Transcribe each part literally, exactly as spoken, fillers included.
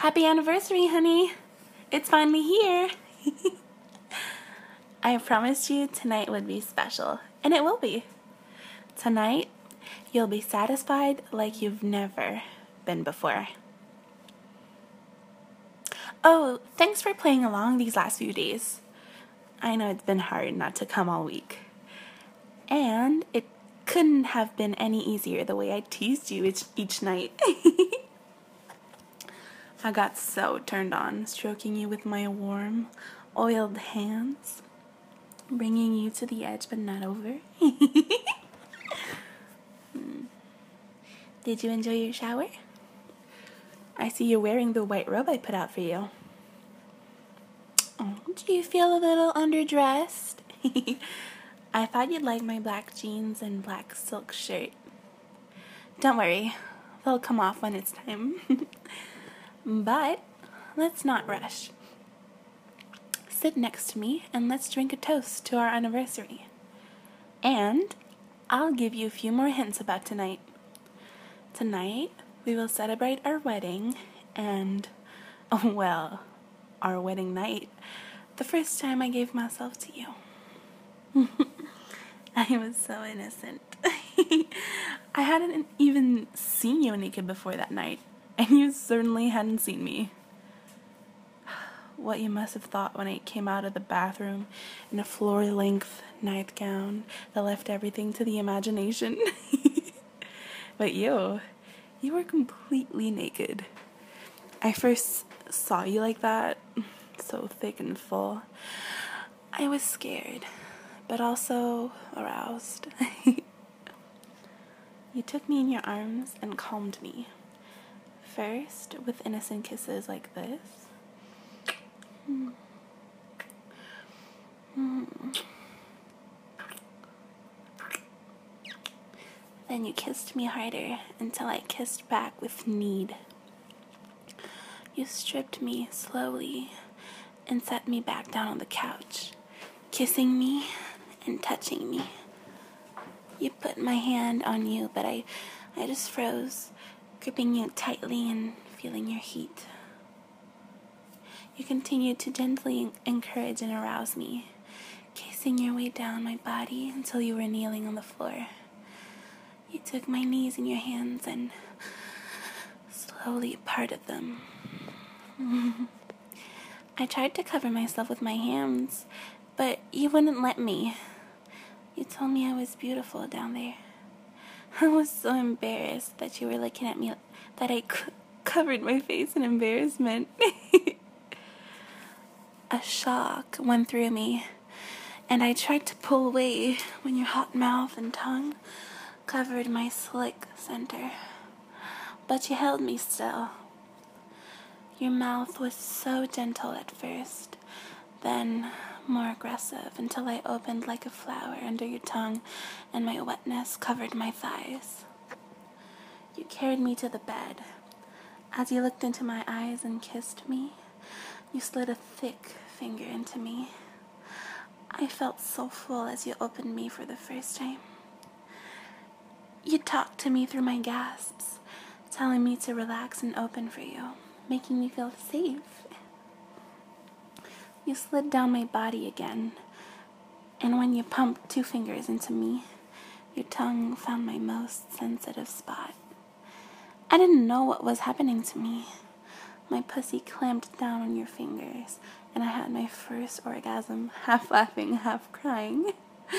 Happy anniversary, honey. It's finally here. I promised you tonight would be special, and it will be. Tonight, you'll be satisfied like you've never been before. Oh, thanks for playing along these last few days. I know it's been hard not to come all week. And it couldn't have been any easier the way I teased you each, each night. I got so turned on stroking you with my warm, oiled hands, bringing you to the edge but not over. Did you enjoy your shower? I see you're wearing the white robe I put out for you. Oh, do you feel a little underdressed? I thought you'd like my black jeans and black silk shirt. Don't worry, they'll come off when it's time. But let's not rush. Sit next to me and let's drink a toast to our anniversary. And I'll give you a few more hints about tonight. Tonight, we will celebrate our wedding and, oh, well, our wedding night, the first time I gave myself to you. I was so innocent. I hadn't even seen you naked before that night, and you certainly hadn't seen me. What you must have thought when I came out of the bathroom in a floor-length nightgown that left everything to the imagination. But you, you were completely naked. I first saw you like that, so thick and full. I was scared, but also aroused. You took me in your arms and calmed me. First, with innocent kisses like this. Mm. Mm. Then you kissed me harder until I kissed back with need. You stripped me slowly and set me back down on the couch, kissing me and touching me. You put my hand on you, but I, I just froze, gripping you tightly and feeling your heat. You continued to gently encourage and arouse me, kissing your way down my body until you were kneeling on the floor. You took my knees in your hands and slowly parted them. I tried to cover myself with my hands, but you wouldn't let me. You told me I was beautiful down there. I was so embarrassed that you were looking at me that I c- covered my face in embarrassment. A shock went through me, and I tried to pull away when your hot mouth and tongue covered my slick center. But you held me still. Your mouth was so gentle at first, then more aggressive until I opened like a flower under your tongue and my wetness covered my thighs. You carried me to the bed. As you looked into my eyes and kissed me, you slid a thick finger into me. I felt so full as you opened me for the first time. You talked to me through my gasps, telling me to relax and open for you, making me feel safe. You slid down my body again, and when you pumped two fingers into me, your tongue found my most sensitive spot. I didn't know what was happening to me. My pussy clamped down on your fingers, and I had my first orgasm, half laughing, half crying.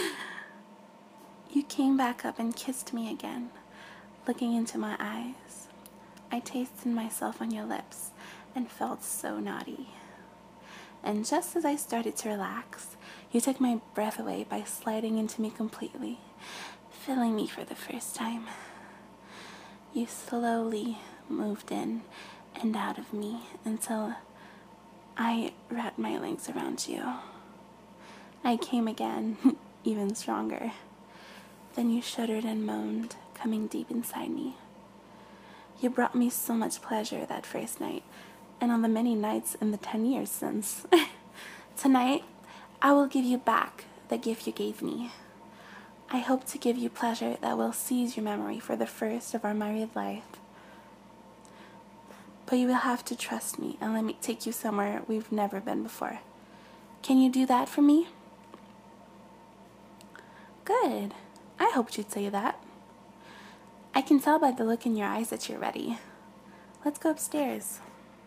You came back up and kissed me again, looking into my eyes. I tasted myself on your lips and felt so naughty. And just as I started to relax, you took my breath away by sliding into me completely, filling me for the first time. You slowly moved in and out of me until I wrapped my legs around you. I came again, even stronger. Then you shuddered and moaned, coming deep inside me. You brought me so much pleasure that first night, and on the many nights in the ten years since. Tonight, I will give you back the gift you gave me. I hope to give you pleasure that will seize your memory for the first of our married life. but you will have to trust me and let me take you somewhere we've never been before. Can you do that for me? Good. I hoped you'd say that. I can tell by the look in your eyes that you're ready. Let's go upstairs.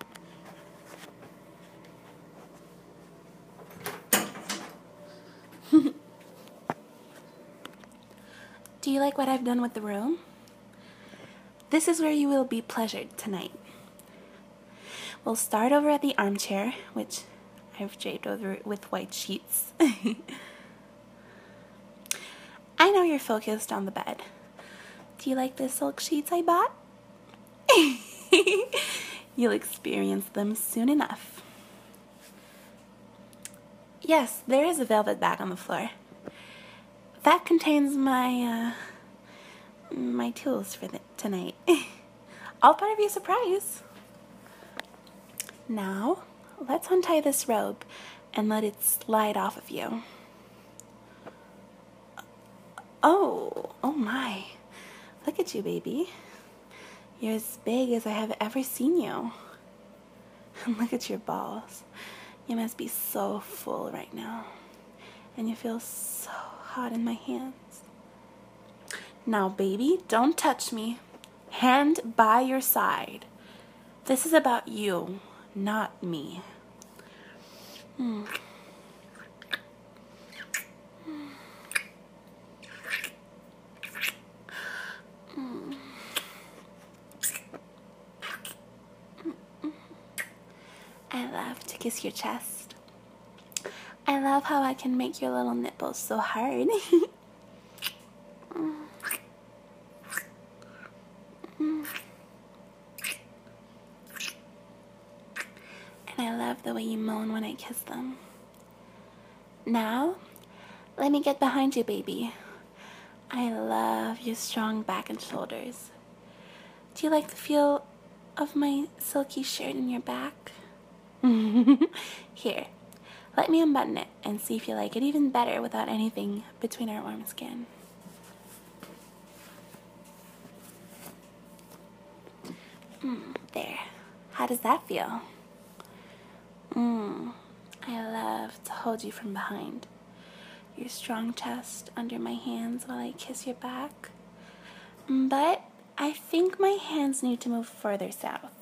Do you like what I've done with the room? This is where you will be pleasured tonight. We'll start over at the armchair, which I've draped over with white sheets. I know you're focused on the bed. Do you like the silk sheets I bought? You'll experience them soon enough. Yes, there is a velvet bag on the floor. That contains my, uh, my tools for the, tonight. All part of your surprise. Now, let's untie this robe and let it slide off of you. Oh, oh my. Look at you, baby. You're as big as I have ever seen you. And look at your balls. You must be so full right now. And you feel so hot in my hands. Now, baby, don't touch me. Hand by your side. This is about you, not me. Hmm. I love to kiss your chest. I love how I can make your little nipples so hard. And I love the way you moan when I kiss them. Now, let me get behind you, baby. I love your strong back and shoulders. Do you like the feel of my silky shirt in your back? Here, let me unbutton it and see if you like it even better without anything between our warm skin. Mm, there. How does that feel? Mm, I love to hold you from behind. Your strong chest under my hands while I kiss your back. But I think my hands need to move further south.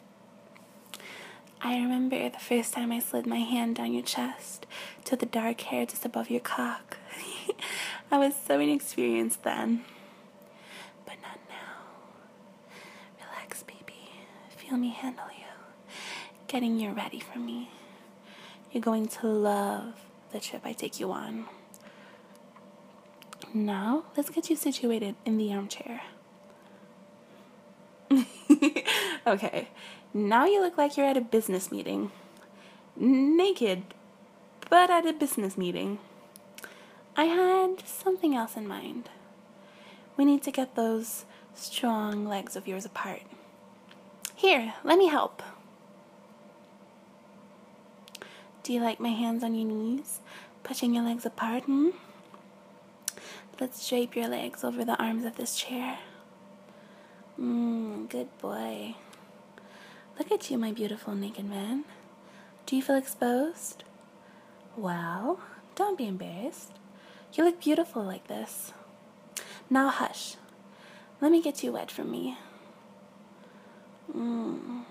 I remember the first time I slid my hand down your chest to the dark hair just above your cock. I was so inexperienced then. But not now. Relax, baby. Feel me handle you. Getting you ready for me. You're going to love the trip I take you on. Now, let's get you situated in the armchair. Okay. Now you look like you're at a business meeting. Naked, but at a business meeting. I had something else in mind. We need to get those strong legs of yours apart. Here, let me help. Do you like my hands on your knees, pushing your legs apart, hmm? Let's drape your legs over the arms of this chair. Mmm, good boy. Look at you, my beautiful naked man. Do you feel exposed? Well, don't be embarrassed. You look beautiful like this. Now hush. Let me get you wet for me. Mmm.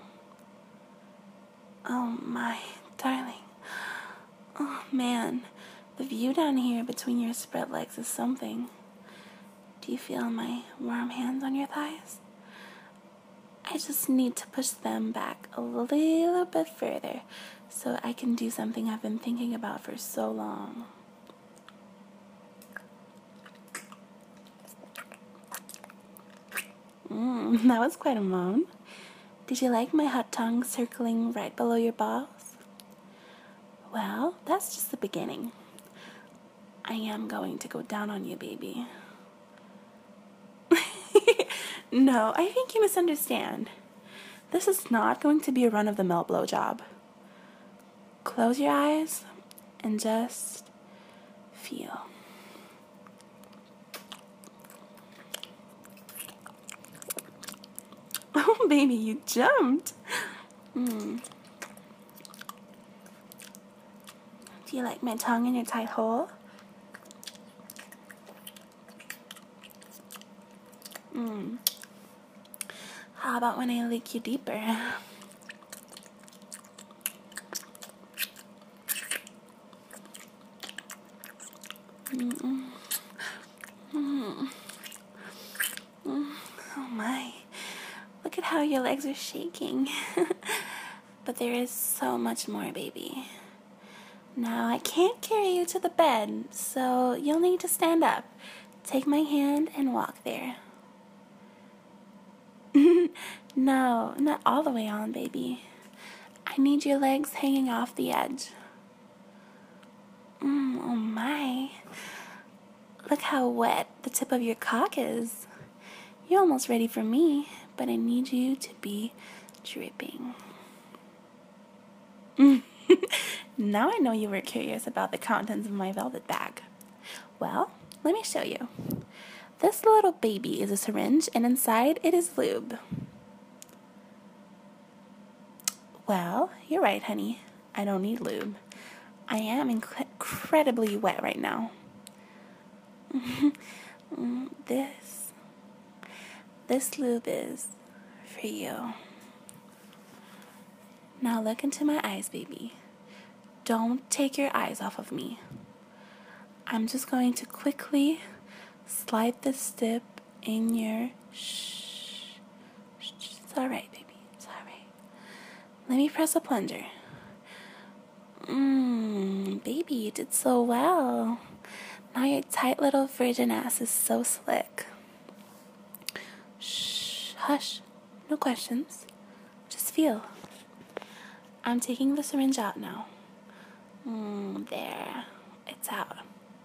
Oh my, darling. Oh man, the view down here between your spread legs is something. Do you feel my warm hands on your thighs? I just need to push them back a little bit further so I can do something I've been thinking about for so long. Mmm, that was quite a moan. Did you like my hot tongue circling right below your balls? Well, that's just the beginning. I am going to go down on you, baby. No, I think you misunderstand. This is not going to be a run-of-the-mill blowjob. Close your eyes and just feel. Oh, baby, you jumped. Mm. Do you like my tongue in your tight hole? Mm. How about when I lick you deeper? Mm-mm. Mm. Mm. Oh my. Look at how your legs are shaking. But there is so much more, baby. Now I can't carry you to the bed, so you'll need to stand up. Take my hand and walk there. No, not all the way on, baby. I need your legs hanging off the edge. Mm, oh my. Look how wet the tip of your cock is. You're almost ready for me, but I need you to be dripping. Now I know you were curious about the contents of my velvet bag. Well, let me show you. This little baby is a syringe, and inside it is lube. Well, you're right, honey. I don't need lube. I am inc- incredibly wet right now. This, this lube is for you. Now look into my eyes, baby. Don't take your eyes off of me. I'm just going to quickly slide this dip in your shh. It's alright, baby. It's alright. Let me press a plunger. Mmm, baby, you did so well. Now your tight little virgin ass is so slick. Shh, hush. No questions. Just feel. I'm taking the syringe out now. Mmm, there. It's out.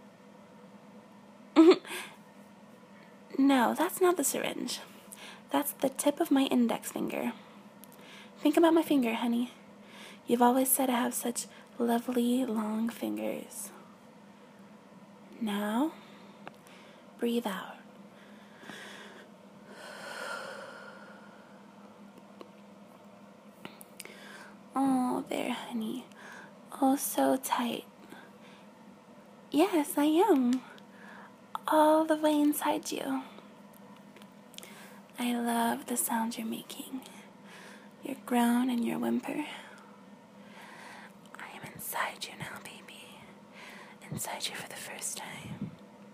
No, that's not the syringe. That's the tip of my index finger. Think about my finger, honey. You've always said I have such lovely, long fingers. Now, breathe out. Oh, there, honey. Oh, so tight. Yes, I am. All the way inside you. I love the sound you're making. Your groan and your whimper. I am inside you now, baby. Inside you for the first time.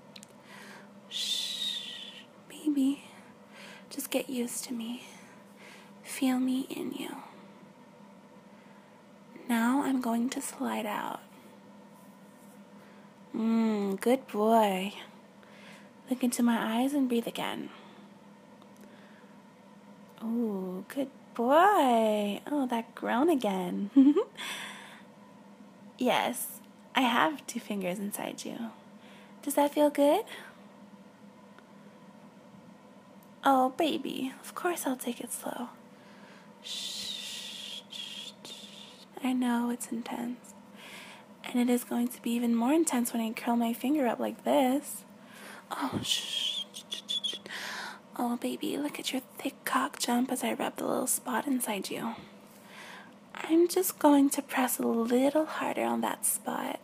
Shh, baby. Just get used to me. Feel me in you. Now I'm going to slide out. Mmm, good boy. Look into my eyes and breathe again. Oh, good boy. Oh, that groan again. Yes, I have two fingers inside you. Does that feel good? Oh, baby, of course I'll take it slow. Shh, shh, shh. I know it's intense. And it is going to be even more intense when I curl my finger up like this. Oh, shh. Oh, baby, look at your thick cock jump as I rub the little spot inside you. I'm just going to press a little harder on that spot.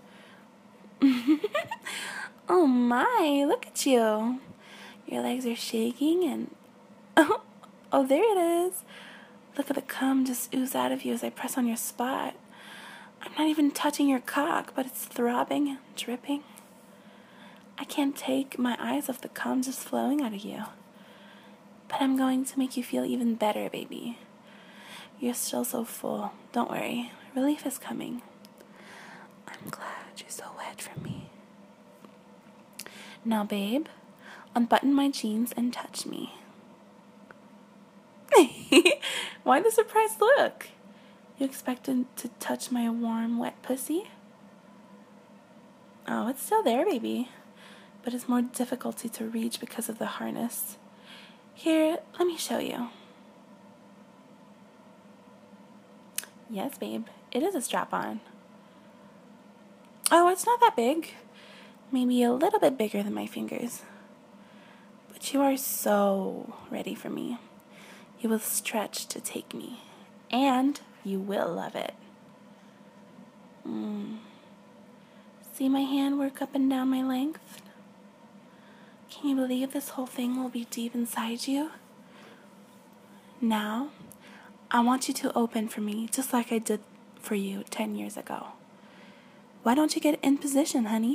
Oh my, look at you. Your legs are shaking and... Oh, oh, there it is. Look at the cum just ooze out of you as I press on your spot. I'm not even touching your cock, but it's throbbing and dripping. I can't take my eyes off the cum just flowing out of you. But I'm going to make you feel even better, baby. You're still so full. Don't worry. Relief is coming. I'm glad you're so wet for me. Now, babe, unbutton my jeans and touch me. Why the surprised look? You expected to touch my warm, wet pussy? Oh, it's still there, baby. But it's more difficulty to reach because of the harness. Here, let me show you. Yes, babe, it is a strap-on. Oh, it's not that big. Maybe a little bit bigger than my fingers. But you are so ready for me. You will stretch to take me, and you will love it. Mm. See my hand work up and down my length? Can you believe this whole thing will be deep inside you? Now, I want you to open for me just like I did for you ten years ago. Why don't you get in position, honey?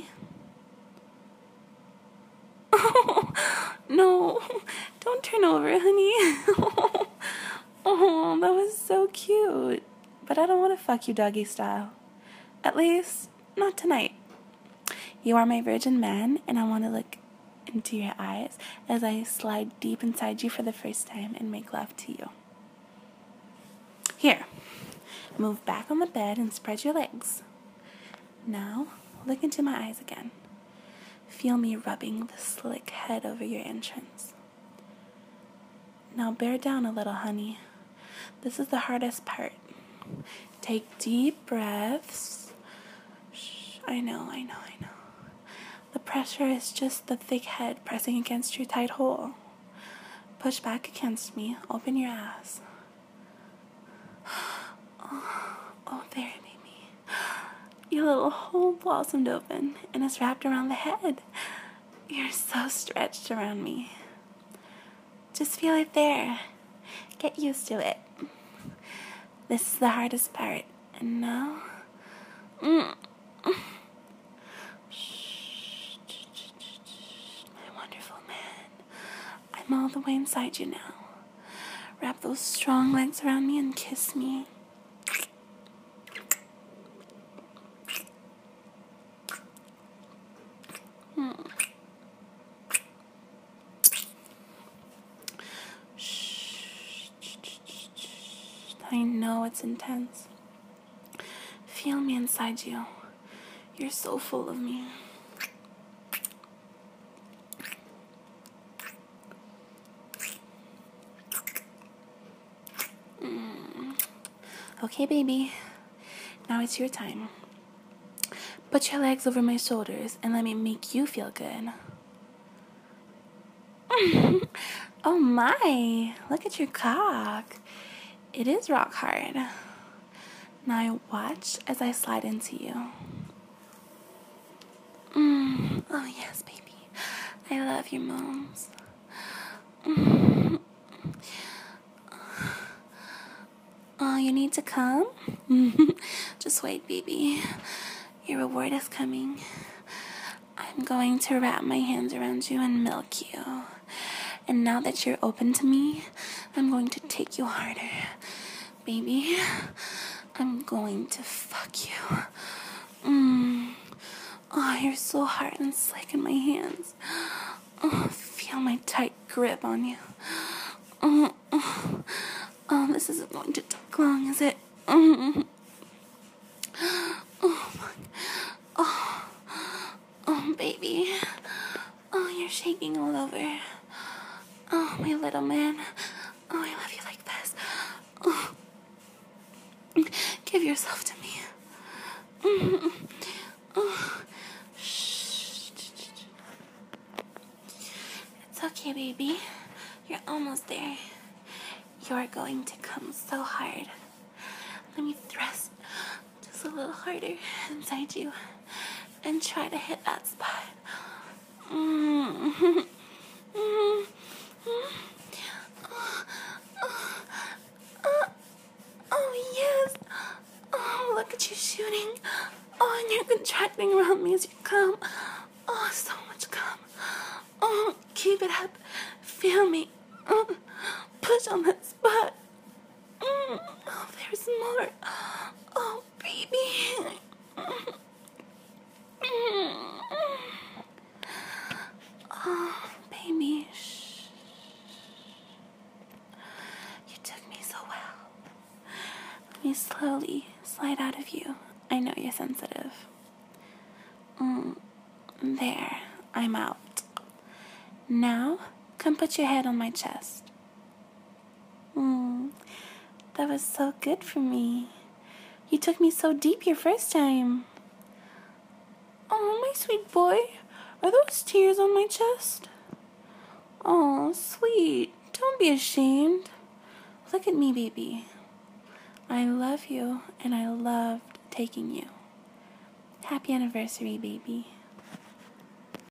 Oh, no, don't turn over, honey. Oh, that was so cute. But I don't want to fuck you doggy style. At least, not tonight. You are my virgin man, and I want to look into your eyes as I slide deep inside you for the first time and make love to you. Here, move back on the bed and spread your legs. Now, look into my eyes again. Feel me rubbing the slick head over your entrance. Now bear down a little, honey. This is the hardest part. Take deep breaths. Shh, I know, I know, I know. The pressure is just the thick head pressing against your tight hole. Push back against me. Open your ass. Oh, oh there, baby. Your little hole blossomed open and it's wrapped around the head. You're so stretched around me. Just feel it there. Get used to it. This is the hardest part. And now... Mm. Shh. My wonderful man. I'm all the way inside you now. Wrap those strong legs around me and kiss me. Mm. I know it's intense. Feel me inside you. You're so full of me. Mm. Okay, baby. Now it's your time. Put your legs over my shoulders and let me make you feel good. Oh my, look at your cock. It is rock hard. Now watch as I slide into you. Mm. Oh yes, baby. I love your moans. Mm. Oh, you need to come? Just wait, baby. Your reward is coming. I'm going to wrap my hands around you and milk you. And now that you're open to me, I'm going to take you harder. Baby, I'm going to fuck you. Mm. Oh, you're so hard and slick in my hands. Oh, feel my tight grip on you. Oh, oh, oh, this isn't going to take long, is it? Mm. Oh, oh, oh, baby. Oh, you're shaking all over. Oh, my little man. Oh, I love you like this. Oh. Give yourself to me. Mm. Oh. Shh. It's okay, baby. You're almost there. You're going to come so hard. Let me thrust just a little harder inside you and try to hit that spot. Mm. Mm. Mm. Oh. Oh. Oh. Oh, yes. Oh, look at you shooting. Oh, and you're contracting around me as you come. Oh, so much come. Oh, keep it up. Feel me. Oh, push on that spot. Mm. Oh, there's more. Oh, baby. Mm. Oh, baby. Shh. You took me so well. Let me slowly slide out of you. I know you're sensitive. Mm. There. I'm out. Now, come put your head on my chest. Mm. That was so good for me. You took me so deep your first time. Oh, my sweet boy. Are those tears on my chest? Oh, sweet. Don't be ashamed. Look at me, baby. I love you, and I loved taking you. Happy anniversary, baby.